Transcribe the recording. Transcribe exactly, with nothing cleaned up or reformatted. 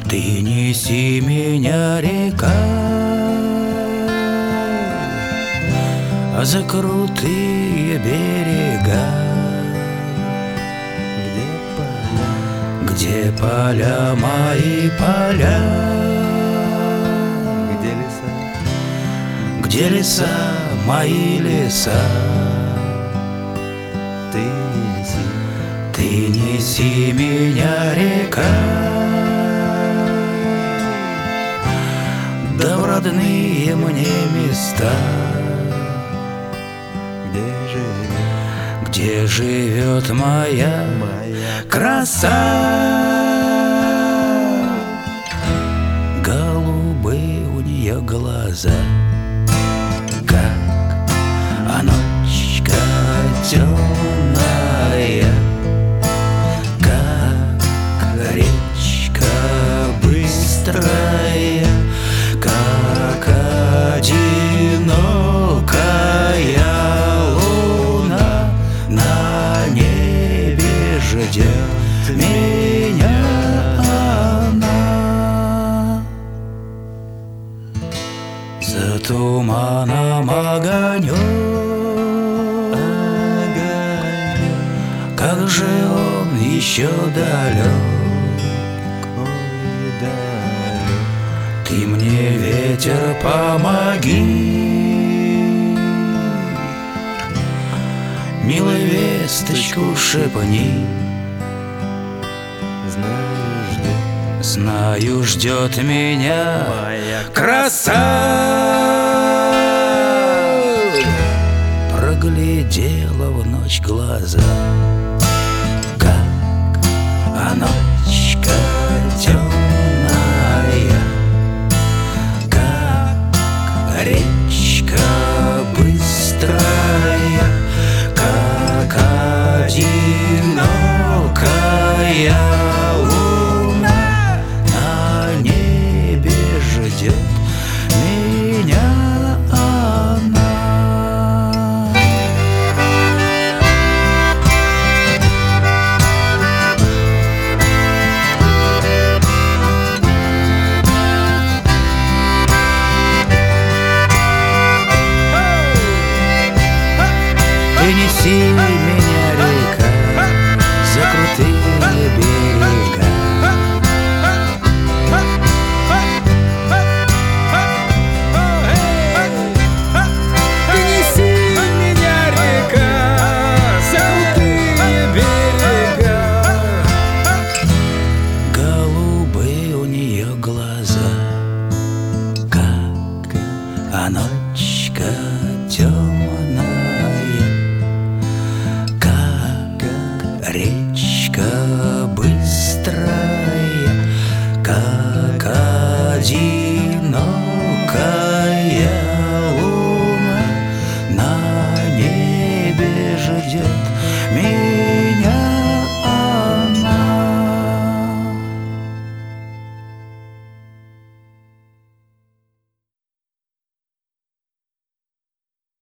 Ты неси меня, река, за крутые берега, где поля мои поля, где леса, где леса мои леса. ты неси, Ты неси меня, река, да в родные мне места, где живет где живет моя моя краса. Голубые у нее глаза, как а ночка темная, как речка быстрая, как одинокая луна на небе ждет меня она. За туманом огонек, как же он еще далек. ой, далек. Ты мне, ветер, помоги, милая весточку шепни. Знаю, ждет Знаю, ждет меня моя краса. Проглядела в ночь глаза, как оно